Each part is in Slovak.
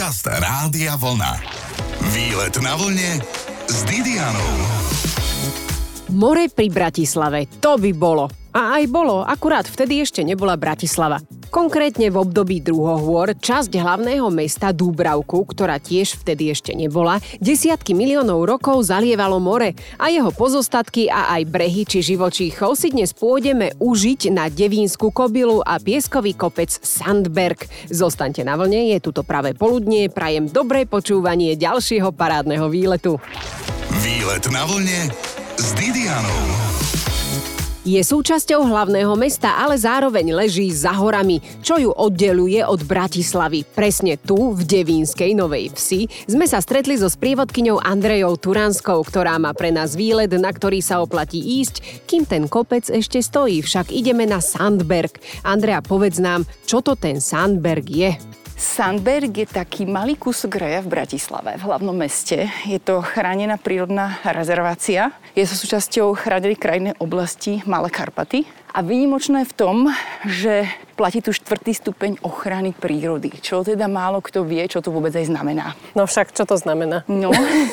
Podcast Rádia Vlna. Výlet na vlne s Didianou. More pri Bratislave, to by bolo. A aj bolo, akurát vtedy ešte nebola Bratislava. Konkrétne v období druhohôr časť hlavného mesta Dúbravku, ktorá tiež vtedy ešte nebola, desiatky miliónov rokov zalievalo more a jeho pozostatky a aj brehy či živočíchov si dnes pôjdeme užiť na Devínsku kobylu a pieskový kopec Sandberg. Zostaňte na vlne, je tuto pravé poludnie, prajem dobré počúvanie ďalšieho parádneho výletu. Výlet na vlne s Didianou. Je súčasťou hlavného mesta, ale zároveň leží za horami, čo ju oddeluje od Bratislavy. Presne tu, v Devínskej Novej Vsi, sme sa stretli so sprievodkyňou Andrejou Turanskou, ktorá má pre nás výlet, na ktorý sa oplatí ísť, kým ten kopec ešte stojí. Však ideme na Sandberg. Andrea, povedz nám, čo to ten Sandberg je? Sandberg je taký malý kúsok raja v Bratislave, v hlavnom meste. Je to chránená prírodná rezervácia. Je to súčasťou chránenej krajinnej oblasti Malé Karpaty. A výnimočné je v tom, že platí tu 4. stupeň ochrany prírody. Čo teda málo kto vie, čo to vôbec aj znamená. No však, čo to znamená? No,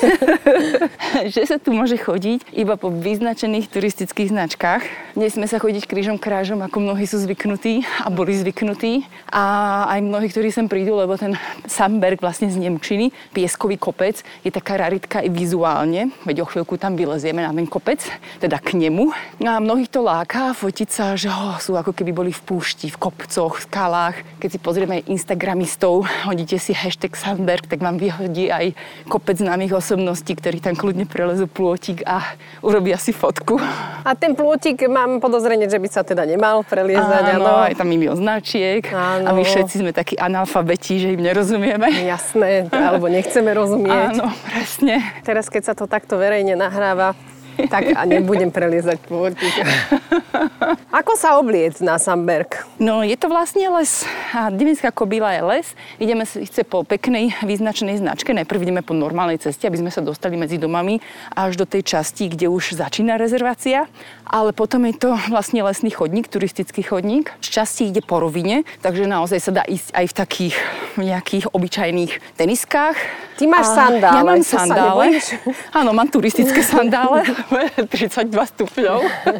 že sa tu môže chodiť iba po vyznačených turistických značkách. Nesmie sa chodiť krížom krážom, ako mnohí sú zvyknutí a boli zvyknutí. A aj mnohí, ktorí sem prídu, lebo ten Sandberg vlastne z nemčiny, pieskový kopec, je taká raritka i vizuálne. Veď o chvíľku tam vylezieme na ten kopec, teda k nemu. A mnohých to láka fotiť sa, že sú ako keby boli v púšti, v kopcoch, v skalách. Keď si pozrieme instagramistov, hodíte si hashtag Sandberg, tak vám vyhodí aj kopec známych osobností, ktorí tam kľudne prelezú plôtik a urobia si fotku. A ten plôtik, mám podozrenie, že by sa teda nemal preliezať. Áno, je tam milión značiek. Áno. A my všetci sme takí analfabeti, že im nerozumieme. Jasné, alebo nechceme rozumieť. Áno, presne. Teraz, keď sa to takto verejne nahráva, tak a nebudem preliezať plôtik. Ako sa obliec na Sandberg? No, je to vlastne les. A Devínska kobyla je les. Ideme síce po peknej význačnej značke. Najprv ideme po normálnej ceste, aby sme sa dostali medzi domami až do tej časti, kde už začína rezervácia. Ale potom je to vlastne lesný chodník, turistický chodník. Z časti ide po rovine, takže naozaj sa dá ísť aj v takých nejakých obyčajných teniskách. Ty máš sandále. Ja mám sandále. Áno, mám turistické sandále. 32 stupňov.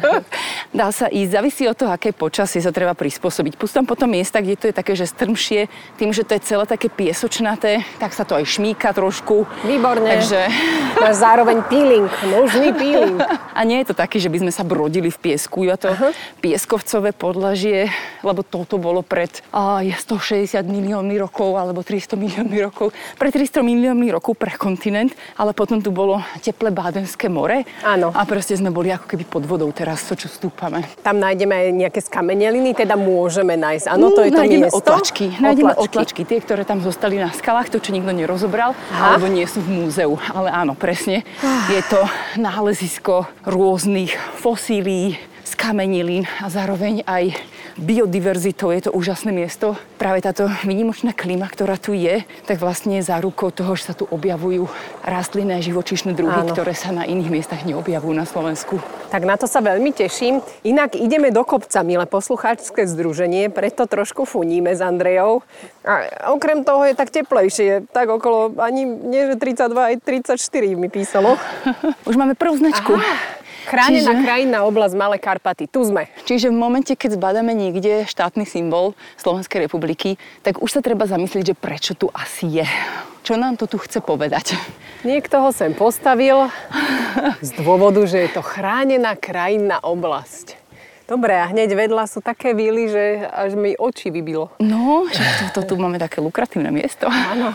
Dá sa ísť, závisí od toho, aké počasie sa treba prispôsobiť. Pustím potom miesta, kde to je také, že strmšie, tým, že to je celé také piesočnaté, tak sa to aj šmíka trošku. Výborne. Takže máš zároveň peeling, nožný peeling. A nie je to taký, že by sme sa brodili v piesku, iba to pieskovcové podlažie, lebo toto bolo pred 160 miliónmi rokov, alebo 300 miliónmi rokov. Pred 300 miliónmi rokov pre kontinent, ale potom tu bolo teplé Bádenské more. Áno. A proste sme boli ako keby pod vodou teraz, to čo stúpame. Tam nájdeme aj nejaké skameneliny, teda môžeme nájsť. Áno, to je to miesto? Nájdeme otlačky, tie, ktoré tam zostali na skalách, to, čo nikto nerozobral, alebo nie sú v múzeu. Ale áno, presne, je to nálezisko rôznych fosílií, skamenilín a zároveň aj biodiverzitou. Je to úžasné miesto. Práve táto výnimočná klíma, ktorá tu je, tak vlastne je zárukou toho, že sa tu objavujú rastlinné a živočíšne druhy, ktoré sa na iných miestach neobjavujú na Slovensku. Tak na to sa veľmi teším. Inak ideme do kopca, milé poslucháčske združenie, preto trošku funíme s Andrejou. A okrem toho je tak teplejšie, tak okolo ani nie že 32, aj 34 mi písalo. Už máme prvú značku. Chránená krajinná oblasť Malé Karpaty. Tu sme. Čiže v momente, keď zbadáme niekde štátny symbol Slovenskej republiky, tak už sa treba zamyslieť, že prečo tu asi je. Čo nám to tu chce povedať? Niekto ho sem postavil z dôvodu, že je to chránená krajinná oblasť. Dobre, a hneď vedľa sú také víly, že až mi oči vybilo. No, že tu máme také lukratívne miesto. Áno.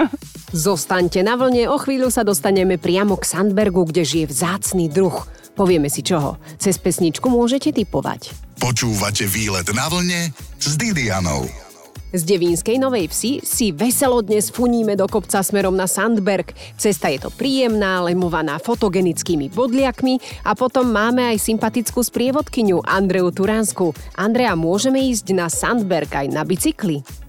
Zostaňte na vlne, o chvíľu sa dostaneme priamo k Sandbergu, kde žije vzácny druh. Povieme si čoho. Cez pesničku môžete tipovať. Počúvate Výlet na vlne s Didianou. Z Devínskej Novej Vsi si veselo dnes funíme do kopca smerom na Sandberg. Cesta je to príjemná, lemovaná fotogenickými bodliakmi a potom máme aj sympatickú sprievodkyňu Andreu Turansku. Andrea, môžeme ísť na Sandberg aj na bicykli?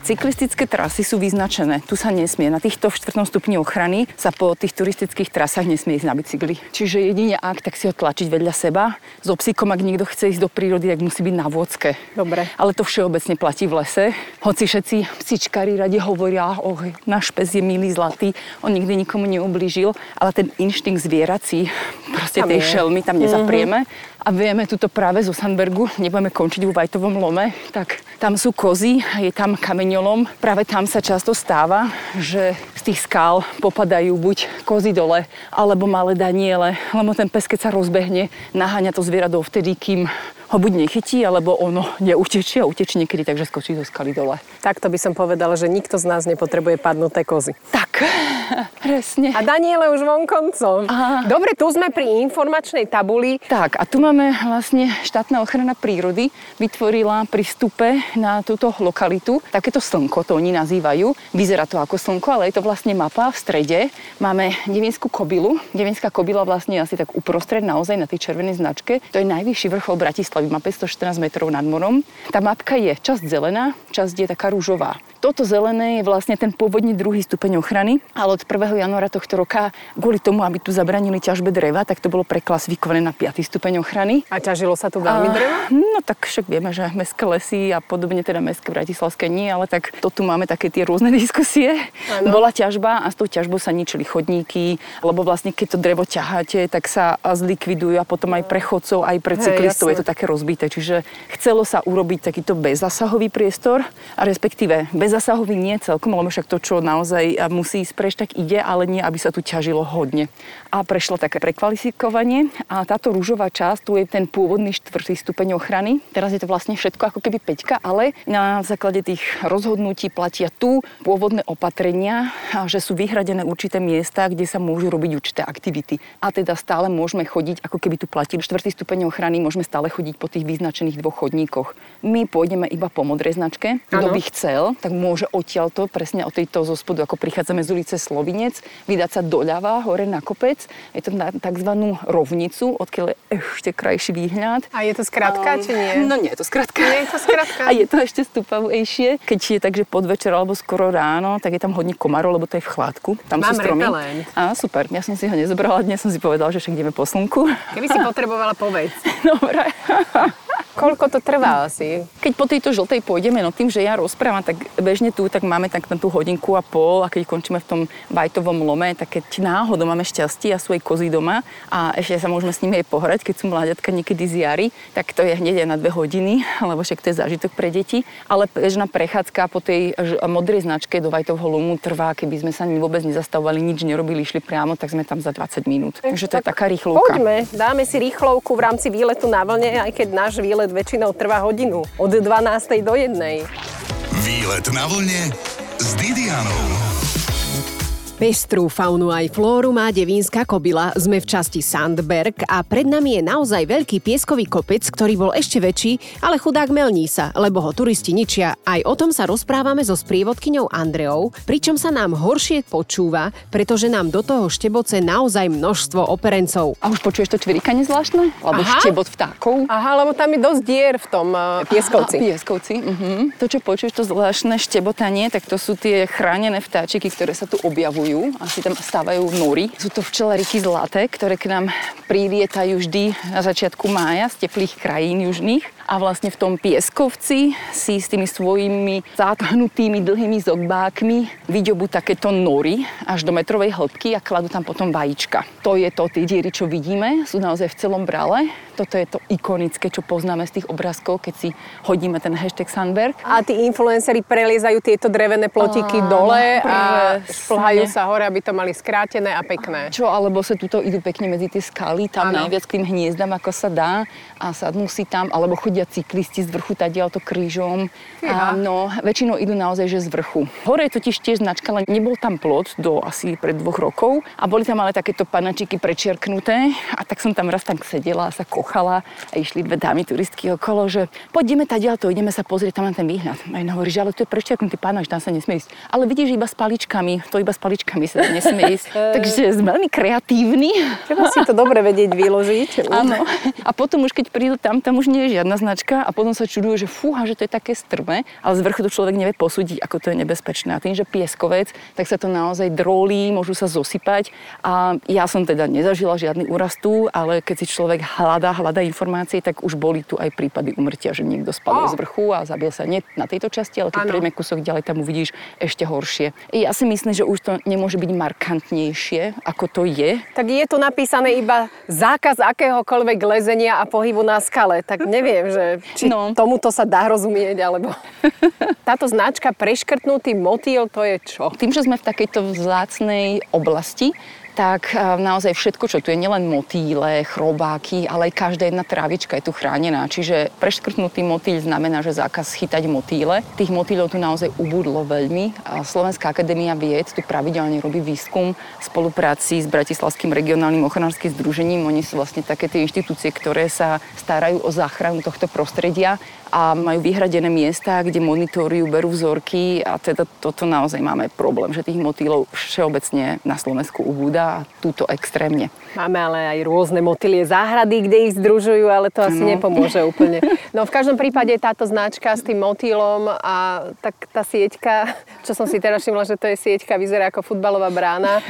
Cyklistické trasy sú vyznačené. Tu sa nesmie. Na týchto 4. stupni ochrany sa po tých turistických trasách nesmie ísť na bicykli. Čiže jedine ak, tak si ho tlačiť vedľa seba. So psíkom, ak niekto chce ísť do prírody, tak musí byť na vôdzke. Dobre. Ale to všeobecne platí v lese. Hoci všetci psíčkári radi hovoria, náš pes je milý, zlatý, on nikdy nikomu neublížil, ale ten inštinkt zvierací, proste tej šelmy tam nezaprieme. A vieme tuto práve zo Sandbergu, nebudeme končiť vo Vajtovom lome, tak tam sú kozy, je tam kameňolom. Práve tam sa často stáva, že z tých skál popadajú buď kozy dole, alebo malé daniele, lebo ten pes, keď sa rozbehne, naháňa to zviera dovtedy, kým ho buď nechytí, alebo ono neutečie a utečie niekedy, takže skočí zo skaly dole. Takto by som povedala, že nikto z nás nepotrebuje padnuté kozy. Tak, presne. A Daniele už vonkoncom. Dobre, tu sme pri informačnej tabuli. Tak, a tu máme vlastne štátna ochrana prírody vytvorila pri vstupe na túto lokalitu takéto slnko, to oni nazývajú. Vyzerá to ako slnko, ale je to vlastne mapa. V strede máme Devinskú kobylu. Devinská kobyla vlastne asi tak uprostred naozaj na tej červenej značke. To je najvyšší vrchol Bratislavy, má 514 metrov nad morom. Tá mapka je časť zelená, časť je taká ružová. Toto zelené je vlastne ten pôvodne 2. stupeň ochrany, ale od 1. januára tohto roka, kvôli tomu, aby tu zabranili ťažbe dreva, tak to bolo preklasifikované na 5. stupeň ochrany. A ťažilo sa tu veľmi drevo? No tak však vieme, že mestské lesy a podobne, teda mestské bratislavské nie, ale tak to tu máme také tie rôzne diskusie. Ano. Bola ťažba a s tou ťažbou sa ničili chodníky, lebo vlastne keď to drevo ťaháte, tak sa zlikvidujú a potom aj pre chodcov, aj pre cyklistov je to také rozbité. Čiže chcelo sa urobiť takýto bezzasahový priestor, a respektíve bezzasahový nie celkom, lebo však to, čo naozaj musí ísť preč, tak ide, ale nie, aby sa tu ťažilo hodne. A prešlo také prekvalifikovanie a táto ružová časť, tu je ten pôvodný 4. stupeň ochrany. Teraz je to vlastne všetko ako keby 5, ale na základe tých rozhodnutí platia tu pôvodné opatrenia, že sú vyhradené určité miesta, kde sa môžu robiť určité aktivity. A teda stále môžeme chodiť, ako keby tu platil 4. stupeň ochrany, môžeme stále chodiť po tých vyznačených 2 chodníkoch. My pôjdeme iba po modrej značke. Kto by chcel, tak môže odtiaľto, presne od tejto zo spodu, ako prichádzame z ulice Slovinec, vydať sa doľava, hore na kopec. Je to na takzvanú rovnicu, odkiaľ je ešte krajší výhľad. A je to skratka, či nie? No nie je to skratka. Nie je to skratka. A je to ešte stúpavejšie. Keď je takže podvečer alebo skoro ráno, tak je tam hodne komarov, lebo to je v chládku. Tam mám sú stromy. repelent. Á, super. Ja som si ho nezobrala, dnes som si povedala, že však ideme po slnku. Keby si potrebovala, povedz. Dobre. Koľko to trvá asi? Keď po tejto žltej pôjdeme, no tým, že ja rozprávam, tak bežne tu, tak máme tak na tú 1,5 hodiny a keď končíme v tom Vajtovom lome, tak keď náhodou máme šťastie a sú aj kozy doma a ešte sa môžeme s nimi aj pohrať, keď sú mláďatka niekedy z jary, tak to je hneď aj na 2 hodiny, lebo však to je zážitok pre deti. Ale bežná prechádzka po tej modrej značke do Vajtovho lomu trvá, keby sme sa vôbec nezastavovali, nič nerobili, išli priamo, tak sme tam za 20 minút. Takže to je taká rýchlovka. Poďme, dáme si rýchlovku v rámci výletu na vlne, aj keď náš výlet väčšinou trvá hodinu. Od 12. do 1. Výlet na vlne s Didianou. Pestrú faunu aj flóru má Devínska kobyla. Sme v časti Sandberg a pred nami je naozaj veľký pieskový kopec, ktorý bol ešte väčší, ale chudák melní sa, lebo ho turisti ničia. Aj o tom sa rozprávame so sprievodkyňou Andreou, pričom sa nám horšie počúva, pretože nám do toho šteboce naozaj množstvo operencov. A už počuješ to čvirikanie zvláštne? Alebo štebot vtákov? Aha, lebo tam je dosť dier v tom pieskovci. Pieskovci, To, čo počuješ, to zvláštne štebotanie, tak to sú tie chránené vtáčiky, ktoré sa tu objavujú. Asi tam stávajú nory. Sú to včelariky zlaté, ktoré k nám prilietajú vždy na začiatku mája z teplých krajín južných. A vlastne v tom pieskovci si s tými svojimi zatknutými dlhými zobákmi vyďobú takéto nory až do metrovej hĺbky a kladú tam potom vajíčka. To je to, tie diery, čo vidíme, sú naozaj v celom brale. Toto je to ikonické, čo poznáme z tých obrázkov, keď si hodíme ten hashtag Sandberg. A tí influenceri preliezajú tieto drevené plotiky dole a šplhajú sa hore, aby to mali skrátené a pekné. Čo, alebo sa tuto idú pekne medzi tie skaly, tam najviac k tým hniezdam, ako sa dá a sadnú si tam, alebo chodia cyklisti z vrchu tadiaľto krížom. No, väčšinou idú naozaj, že z vrchu. Hore je totiž tiež značka, ale nebol tam plot do asi pred 2 rokov a boli tam ale takéto panačiky prečiarknuté a tak som tam raz tak sedela a sa kochala a išli 2 dámy turistky okolo, že poďme tadiaľto, ideme sa pozrieť tam na ten výhľad. A ona hovorí, že ale to je prečiarknutý panač, tam sa nesmie ísť. Ale vidíš, iba s paličkami, to iba s paličkami sa nesmie ísť. Takže sme veľmi kreatívni. Treba si to dobre vedieť vyložiť. Áno. A potom už keď prídu tam už nie je žiadna značka a potom sa čudujú, že fúha, že to je také strmé, ale z vrchu to človek nevie posúdiť, ako to je nebezpečné. A tým, že pieskovec, tak sa to naozaj drolí, môžu sa zosypať a ja som teda nezažila žiadny úraz tu, ale keď si človek hľadá informácie, tak už boli tu aj prípady úmrtia, že niekto spadol z vrchu a zabil sa nie na tejto časti, ale keď prejdeme kúsok ďalej, tam uvidíš ešte horšie. Ja si myslím, že už to nemôže byť markantnejšie, ako to je. Tak je tu napísané iba zákaz akéhokoľvek lezenia a pohybu na skale. Tak neviem, že či tomuto sa dá rozumieť, alebo... Táto značka preškrtnutý motýl, to je čo? Tým, že sme v takejto vzácnej oblasti, tak naozaj všetko, čo tu je, nielen motýle, chrobáky, ale aj každá jedna trávička je tu chránená. Čiže preškrtnutý motýľ znamená, že zákaz chytať motýle. Tých motýľov tu naozaj ubudlo veľmi. A Slovenská akadémia vied tu pravidelne robí výskum v spolupráci s Bratislavským regionálnym ochranárskym združením. Oni sú vlastne také tie inštitúcie, ktoré sa starajú o záchranu tohto prostredia a majú vyhradené miesta, kde monitorujú, berú vzorky a teda toto naozaj máme problém, že tých motýlov všeobecne na Slovensku ubúda a túto extrémne. Máme ale aj rôzne motýlie záhrady, kde ich združujú, ale to asi nepomôže úplne. No v každom prípade táto značka s tým motýlom a tak tá sieťka, čo som si teraz všimla, že to je sieťka, vyzerá ako futbalová brána.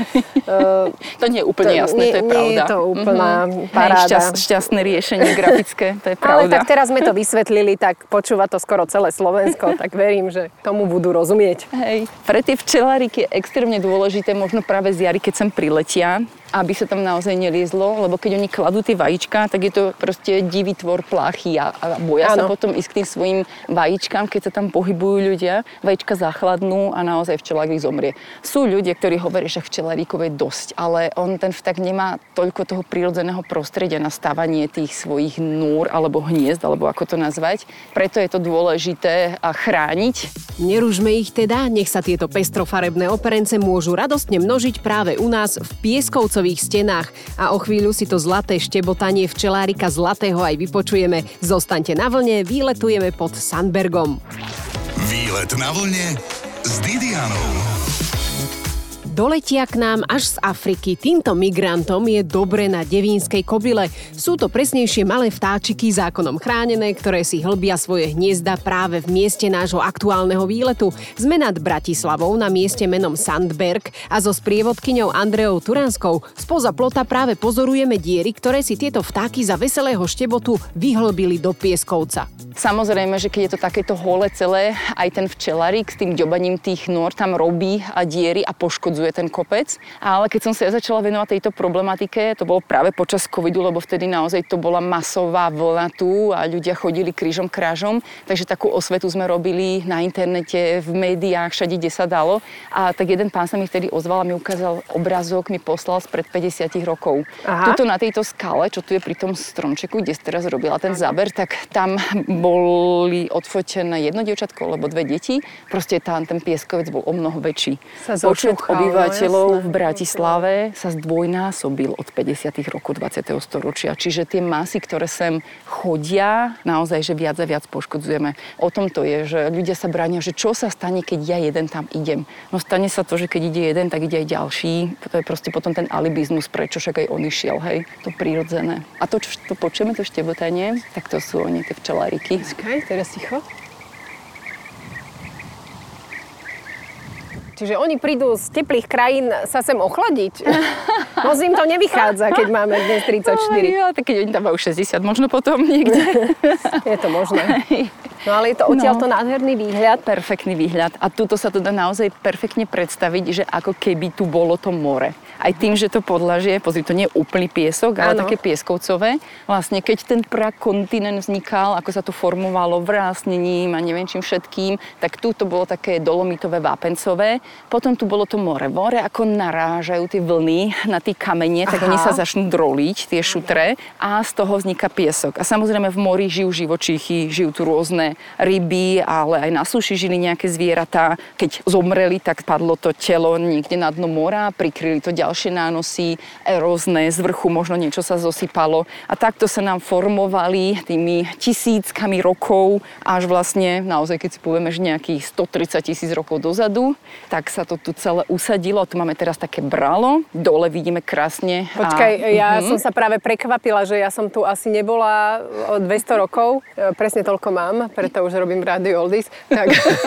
To nie je úplne jasné, to je pravda. Nie je to úplná paráda. Šťastné riešenie grafické, to je pravda. Ale tak teraz sme to vysvetlili, tak počúva to skoro celé Slovensko, tak verím, že tomu budú rozumieť. Hej. Pre tie včeláriky je extrémne dôležité, možno práve z jary, keď sem priletia, aby sa tam naozaj neliezlo, lebo keď oni kladú tie vajíčka, tak je to proste divý tvor pláchy a boja sa potom ísť k tým svojim vajíčkám, keď sa tam pohybujú ľudia. Vajíčka zachladnú a naozaj včelák zomrie. Sú ľudia, ktorí hovoria, že včeláríkov je dosť, ale on ten vták nemá toľko toho prírodzeného prostredia na stávanie tých svojich núr alebo hniezd, alebo ako to nazvať. Preto je to dôležité chrániť. Neružme ich teda, nech sa tieto pestrofarebné operence môžu radostne množiť práve u nás v pieskovcových stenách a o chvíľu si to zlaté štebotanie včelárika Zlatého aj vypočujeme. Zostaňte na vlne, výletujeme pod Sandbergom. Výlet na vlne s Didianou. Doletia k nám až z Afriky. Týmto migrantom je dobre na devínskej kobyle. Sú to presnejšie malé vtáčiky zákonom chránené, ktoré si hlbia svoje hniezda práve v mieste nášho aktuálneho výletu. Sme nad Bratislavou na mieste menom Sandberg a so sprievodkyňou Andreou Turanskou spoza plota práve pozorujeme diery, ktoré si tieto vtáky za veselého štebotu vyhlbili do pieskovca. Samozrejme, že keď je to takéto holé celé, aj ten včelarík s tým ďobaním tých nôr tam robí a diery a poškodzuje ten kopec. Ale keď som sa začala venovať tejto problematike, to bolo práve počas covidu, lebo vtedy naozaj to bola masová vlna tu a ľudia chodili krížom krážom, takže takú osvetu sme robili na internete, v médiách, všade, kde sa dalo. A tak jeden pán sa mi vtedy ozval a mi ukázal obrázok, mi poslal spred 50 rokov. Tuto na tejto skale, čo tu je pri tom stromčeku, kde teraz robila ten záber, tak tam boli odfotené jedno dievčatko, alebo dve deti. Proste tam ten pieskovec bol o mnoho väčší. Počet obyvateľov v Bratislave sa zdvojnásobil od 50. rokov 20. storočia. Čiže tie masy, ktoré sem chodia, naozaj, že viac a viac poškodzujeme. O tom to je, že ľudia sa bránia, že čo sa stane, keď ja jeden tam idem. No stane sa to, že keď ide jeden, tak ide aj ďalší. To je proste potom ten alibizmus, prečo však aj on išiel, hej. To prirodzené. A to, čo to počujeme, to štebotanie, tak to sú oni, tie včeláriky. Počkaj, teraz ticho. Čiže oni prídu z teplých krajín sa sem ochladiť. Moc im to nevychádza, keď máme dnes 34. Ja, tak keď oni tam majú 60, možno potom niekde. Je to možné. No ale je to odtiaľto nádherný výhľad. Perfektný výhľad. A tuto sa to dá naozaj perfektne predstaviť, že ako keby tu bolo to more. Aj tým, že to podlažie, pozri, to nie je úplný piesok, ale také pieskovcové. Vlastne, keď ten prakontinent vznikal, ako sa to formovalo vrásnením a neviem čím všetkým, tak tu to bolo také dolomitové, vápencové. Potom tu bolo to more. More, ako narážajú tie vlny na tie kamene, tak oni sa začnú droliť, tie šutre, a z toho vzniká piesok. A samozrejme v mori žijú živočíchy, žijú tu rôzne ryby, ale aj na súši žili nejaké zvieratá. Keď zomreli, tak padlo to telo niekde na dno mora, prikryli to ďalšie ďalšie nánosy, erózne, z vrchu možno niečo sa zosypalo. A takto sa nám formovali tými tisíckami rokov, až vlastne, naozaj keď si povieme, že nejakých 130 000 rokov dozadu, tak sa to tu celé usadilo. Tu máme teraz také bralo, dole vidíme krásne. Počkaj, ja som sa práve prekvapila, že ja som tu asi nebola 200 rokov. Presne toľko mám, preto už robím Radio Oldies. Tak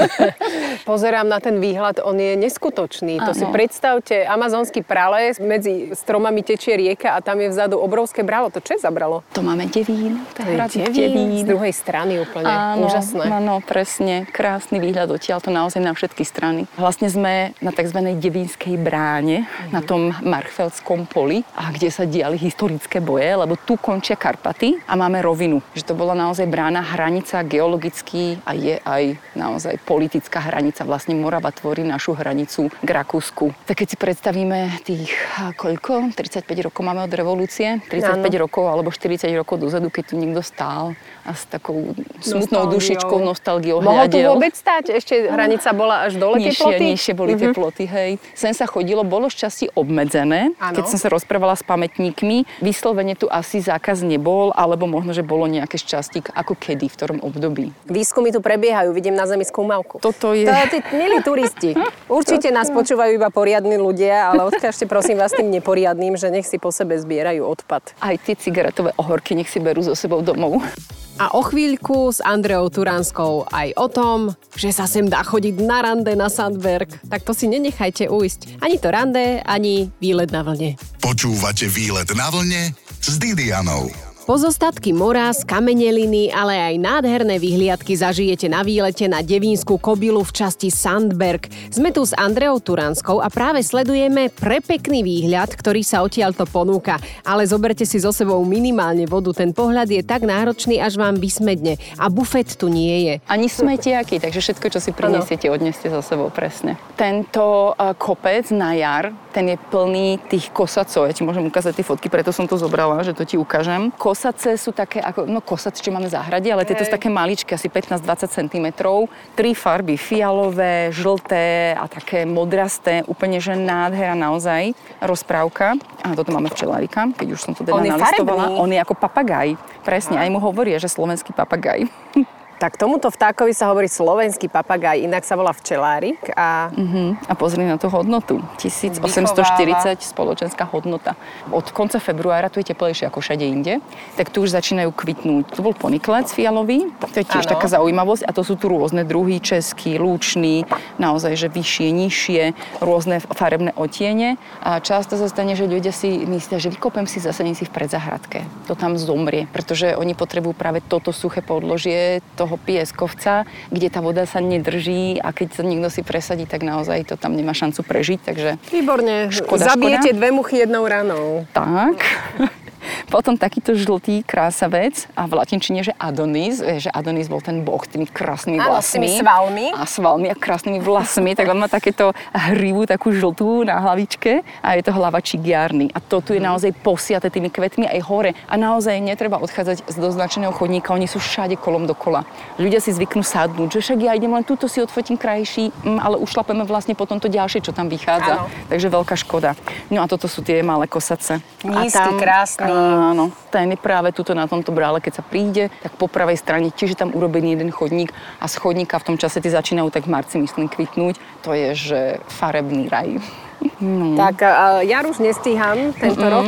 pozerám na ten výhľad, on je neskutočný. To si predstavte, amazonský prales, medzi stromami tečie rieka a tam je vzadu obrovské bralo. To čo je za bralo? To máme Devín. To je Devín. Z druhej strany úplne. Úžasné. Áno, presne. Krásny výhľad odtiaľ, to naozaj na všetky strany. Vlastne sme na tzv. Devínskej bráne, na tom Marchfeldskom poli, a kde sa diali historické boje, lebo tu končia Karpaty a máme rovinu. Že to bola naozaj brána, hranica geologicky a je aj naozaj politická hranica. Vlastne Morava tvorí našu hranicu k Rakúsku. Tak keď si predstavíme tých, koľko? 35 rokov máme od revolúcie? 35 rokov alebo 40 rokov dozadu, keď tu niekto stál a s takou smutnou dušičkou, nostalgiou hľadel. Mohol tu vôbec stáť? Ešte hranica bola až dole teploty? Nižšie boli teploty, hej. Sem sa chodilo, bolo šťastie obmedzené. Keď som sa rozprávala s pamätníkmi, vyslovene tu asi zákaz nebol, alebo možno, že bolo nejaké šťastie, ako kedy, v ktorom období. Výskumy tu prebiehajú, vidím na zemi skúmavku. Toto je... Tí milí turisti. Určite nás počúvajú iba poriadni ľudia, ale odkážte prosím vás tým neporiadnym, že nech si po sebe zbierajú odpad. Aj tie cigaretové ohorky nech si berú so sebou domov. A o chvíľku s Andreou Turánskou aj o tom, že sa sem dá chodiť na rande na Sandberg. Tak to si nenechajte ujsť. Ani to rande, ani výlet na vlne. Počúvate Výlet na vlne s Didianou. Pozostatky mora, skameneliny, ale aj nádherné vyhliadky zažijete na výlete na Devínsku kobylu v časti Sandberg. Sme tu s Andreou Turánskou a práve sledujeme prepekný výhľad, ktorý sa odtiaľto ponúka. Ale zoberte si so sebou minimálne vodu, ten pohľad je tak náročný, až vám vysmedne. A bufet tu nie je. Ani smetiaky, takže všetko, čo si prinesiete, odneste so sebou, presne. Tento kopec na jar, ten je plný tých kosacov. Ja ti môžem ukázať tie fotky, preto som to zobrala, že to ti ukážem. Kosace sú také ako, kosace, čo máme v záhrade, ale tieto sú také maličké, asi 15-20 cm. 3 farby, fialové, žlté a také modrasté, úplne že nádhera naozaj, rozprávka. A toto máme včelárika, keď už som to teda nalistovala. On je ako papagaj, presne, aj mu hovoria, že slovenský papagaj. Tak tomuto vtákovi sa hovorí slovenský papagaj, inak sa volá včelárik a... A pozri na tú hodnotu. 1840 spoločenská hodnota. Od konca februára tu je teplejšie ako všade inde, tak tu už začínajú kvitnúť. To bol poniklec fialový, to je tiež taká zaujímavosť a to sú tu rôzne druhy, český, lúčný, naozaj, že vyššie, nižšie, rôzne farebné odtiene. A často sa stane, že ľudia si myslia, že vykopem si, zasadím si v predzahradke. To tam zomrie, pretože oni potrebujú práve toto suché podložie, toho pieskovca, kde tá voda sa nedrží a keď sa niekto si presadí, tak naozaj to tam nemá šancu prežiť, takže... Výborne, zabijete 2 muchy 1 ranou. Tak. Potom takýto žltý krásavec a v latinčine, že Adonis, že Adonis bol ten boh tými krásnymi vlasmi. Áno, s tými svalmi. A svalmi a krásnymi vlasmi, tak on má takéto hrivu, takú žltú na hlavičke a je to hlava čigiárny. A to tu je naozaj posiate tými kvetmi aj hore a naozaj netreba odchádzať z doznačeného chodníka, oni sú všade kolom dokola. Ľudia si zvyknú sadnúť, že však ja idem len túto si odfotím krajší, ale ušlapeme vlastne potom to ďalšie, čo tam vychádza. Áno. Takže veľká škoda. No a toto sú tie malé kosace. Nízky, krásny. Áno, ten je práve tuto na tomto brále, keď sa príde, tak po pravej strane tiež je tam urobený jeden chodník a z chodníka v tom čase tie začínajú tak v marci, myslím, kvitnúť. To je, že farebný raj. No. Tak ja už nestíham tento rok,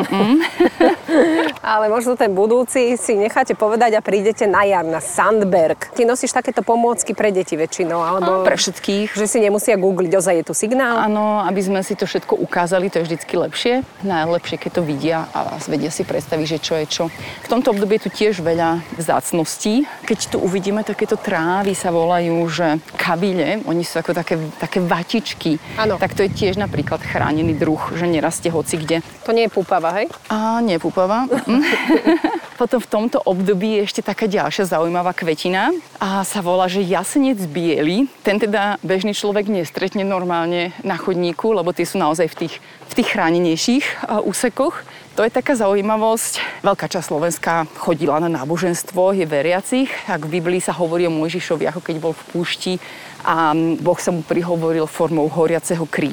ale možno ten budúci si necháte povedať a prídete na jar na Sandberg. Ty nosíš takéto pomôcky pre deti väčšinou, alebo pre všetkých. Že si nemusia googliť, ozaj je tu signál? Áno, aby sme si to všetko ukázali, to je vždycky lepšie. Najlepšie, keď to vidia a vedia si predstaviť, že čo je čo. V tomto období je tu tiež veľa vzácností. Keď tu uvidíme takéto trávy, sa volajú, že kabile, oni sú ako také vatičky. Áno. Tak to je tiež napríklad chránený druh, že nerastie hoci kde. To nie je púpava, hej? Nie je púpava. Potom v tomto období je ešte taká ďalšia zaujímavá kvetina a sa volá, že jasenec biely. Ten teda bežný človek nestretne normálne na chodníku, lebo tie sú naozaj v tých chránenejších úsekoch. To je taká zaujímavosť. Veľká časť Slovenska chodila na náboženstvo, je veriacich. Ak v Biblii sa hovorí o Mojžišovi, ako keď bol v púšti a Boh sa mu prihovoril formou horiaceho kríka.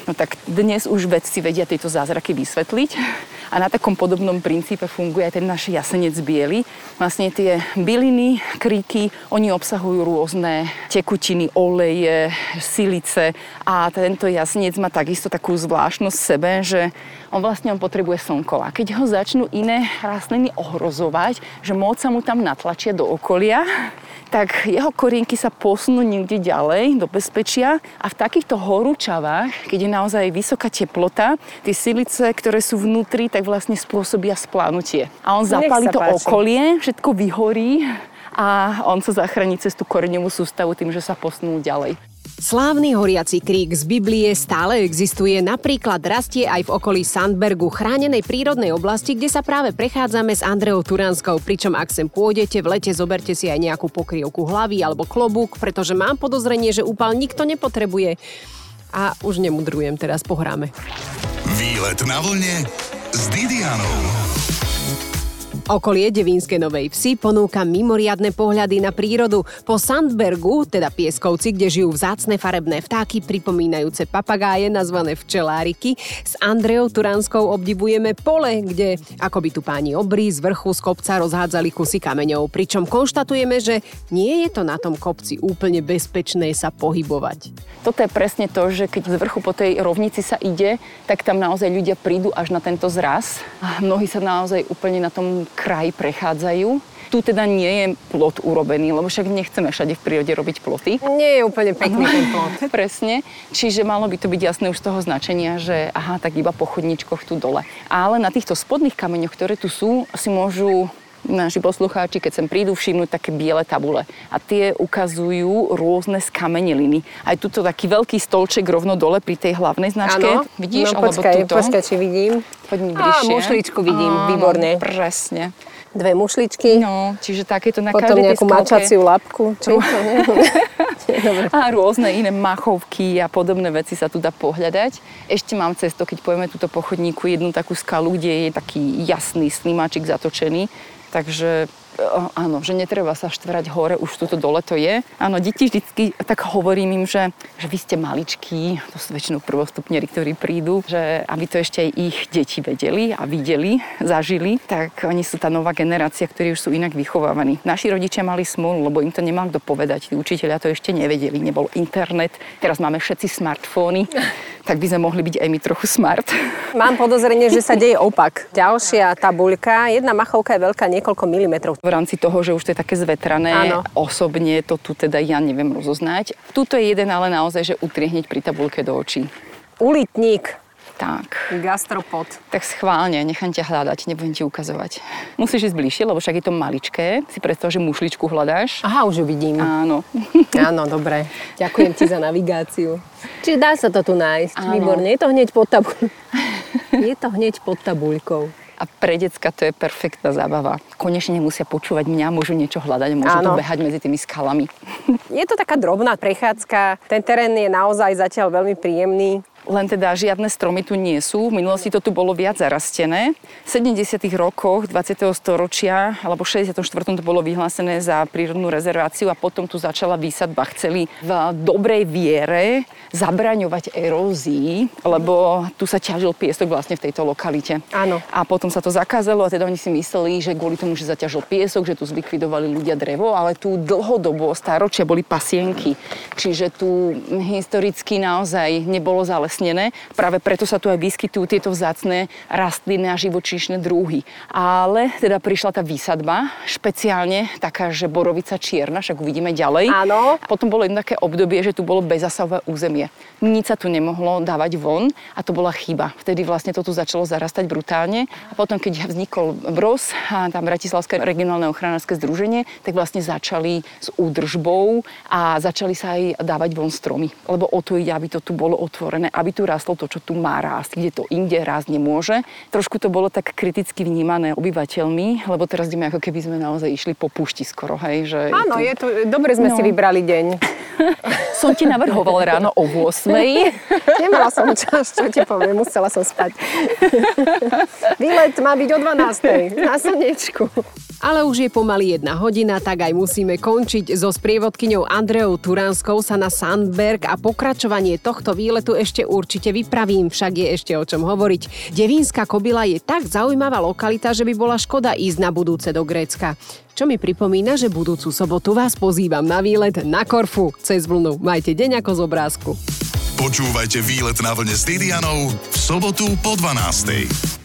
No tak dnes už vedci vedia tieto zázraky vysvetliť a na takom podobnom princípe funguje aj ten náš jasenec biely. Vlastne tie byliny, kríky, oni obsahujú rôzne tekutiny, oleje, silice a tento jasenec má takisto takú zvláštnosť v sebe, že on potrebuje slnko a keď ho začnú iné rastliny ohrozovať, že moc sa mu tam natlačia do okolia, tak jeho korienky sa posunú niekde ďalej do bezpečia a v takýchto horúčavách, keď je naozaj vysoká teplota, tie silice, ktoré sú vnútri, tak vlastne spôsobia splánutie. A on zapálí to okolie, všetko vyhorí a on sa zachráni cez tú koreňovú sústavu tým, že sa posunú ďalej. Slávny horiaci krík z Biblie stále existuje, napríklad rastie aj v okolí Sandbergu, chránenej prírodnej oblasti, kde sa práve prechádzame s Andreou Turanskou, pričom ak sem pôjdete, v lete zoberte si aj nejakú pokrievku hlavy alebo klobúk, pretože mám podozrenie, že úpal nikto nepotrebuje. A už nemudrujem, teraz pohráme. Výlet na vlne s Didianou. Okolie Devínskej Novej Vsi ponúka mimoriadne pohľady na prírodu. Po Sandbergu, teda Pieskovci, kde žijú vzácne farebné vtáky pripomínajúce papagáje nazvané včeláriky, s Andreou Turanskou obdivujeme pole, kde akoby tu páni obrí z vrchu z kopca rozhádzali kusy kameňov, pričom konštatujeme, že nie je to na tom kopci úplne bezpečné sa pohybovať. Toto je presne to, že keď z vrchu po tej rovnici sa ide, tak tam naozaj ľudia prídu až na tento zraz. A mnohí sa naozaj úplne na tom kraji prechádzajú. Tu teda nie je plot urobený, lebo však nechceme všade v prírode robiť ploty. Nie je úplne pekný ten plot. Presne. Čiže malo by to byť jasné už z toho značenia, že aha, tak iba po chodníčkoch tu dole. Ale na týchto spodných kameňoch, ktoré tu sú, si môžu naši poslucháči, keď sem prídu, všimnúť také biele tabule. A tie ukazujú rôzne skameneliny. Aj tuto taký veľký stolček rovno dole pri tej hlavnej značke. Áno. Vidíš? No počkaj, či vidím. Poď mi bližšie. Mušličku vidím, výborne. Presne. 2 mušličky. No, čiže takéto na potom každej tej nejakú mačaciu labku. A rôzne iné machovky a podobné veci sa tu dá pohľadať. Ešte mám cesto, keď pojeme túto po chodníku, jednu takú skalu, kde je taký jasný slimáčik zatočený. Takže áno, že netreba sa štverať hore, už tuto dole to je. Áno, deti vždycky, tak hovorím im, že vy ste maličkí, to sú väčšinou prvostupnieri, ktorí prídu, že aby to ešte aj ich deti vedeli a videli, zažili, tak oni sú tá nová generácia, ktorí už sú inak vychovávaní. Naši rodičia mali smolu, lebo im to nemal kto povedať. Tí učitelia to ešte nevedeli, nebol internet, teraz máme všetci smartfóny, tak by sme mohli byť aj my trochu smart. Mám podozrenie, že sa deje opak. Ďalšia tabuľka, jedna machovka je veľká niekoľko milimetrov. V rámci toho, že už to je také zvetrané, áno. Osobne to tu teda ja neviem rozoznať. Tuto je jeden, ale naozaj, že utrie hneď pri tabuľke do očí. Ulitník. Tak. Gastropod. Tak schválne, nechám ťa hľadať, nebudem ti ukazovať. Musíš ísť bližšie, lebo však je to maličké. Si predstav, že mušličku hľadáš. Aha, už ju vidím. Áno. Áno, dobre. Ďakujem ti za navigáciu. Čiže dá sa to tu nájsť. Áno. Výborne. Je to hneď pod tabuľkou. Je to hneď pod tabuľkou. A pre decka to je perfektná zábava. Konečne nemusia počúvať mňa, môžu niečo hľadať, môžu tu behať medzi tými skalami. Je to taká drobná prechádzka. Ten terén je naozaj zatiaľ veľmi príjemný. Len teda žiadne stromy tu nie sú. V minulosti to tu bolo viac zarastené. V 70. rokoch 20. storočia alebo 64. to bolo vyhlásené za prírodnú rezerváciu a potom tu začala výsadba. Chceli v dobrej viere zabraňovať erózii, lebo tu sa ťažil piesok vlastne v tejto lokalite. Áno. A potom sa to zakázalo a teda oni si mysleli, že kvôli tomu, že zaťažil piesok, že tu zlikvidovali ľudia drevo, ale tu dlhodobo, stáročia boli pasienky. Čiže tu historicky naozaj nebolo zalesnené. Práve preto sa tu aj vyskytujú tieto vzácne rastliny a živočíšne druhy. Ale teda prišla tá výsadba, špeciálne taká, že borovica čierna, však uvidíme ďalej. Áno. Potom bolo jedno také obdobie, že tu bolo bezzasahové územie. Nič sa tu nemohlo dávať von a to bola chyba. Vtedy vlastne to tu začalo zarastať brutálne a potom, keď vznikol BROZ, a tam Bratislavské regionálne ochranárske združenie, tak vlastne začali s údržbou a začali sa aj dávať von stromy. Lebo o to ide, aby to tu bolo otvorené, aby tu rastlo to, čo tu má rásť, kde to inde rásť nemôže. Trošku to bolo tak kriticky vnímané obyvateľmi, lebo teraz ideme ako keby sme naozaj išli po púšti skoro, hej, že áno, je to dobre sme si vybrali deň. Som ti navrhoval ráno o 8:00. Nemala som čas, čo ti poviem, musela som spať. Výlet má byť o 12:00 na slnečku. Ale už je pomaly 1 hodina, tak aj musíme končiť. So sprievodkyňou Andreou Turánskou sa na Sandberg a pokračovanie tohto výletu ešte určite vypravím, však je ešte o čom hovoriť. Devínska Kobyla je tak zaujímavá lokalita, že by bola škoda ísť na budúce do Grécka. Čo mi pripomína, že budúcu sobotu vás pozývam na výlet na Korfu cez vlnu. Majte deň ako z obrázku. Počúvajte Výlet na vlne s Didianou v sobotu po 12:00.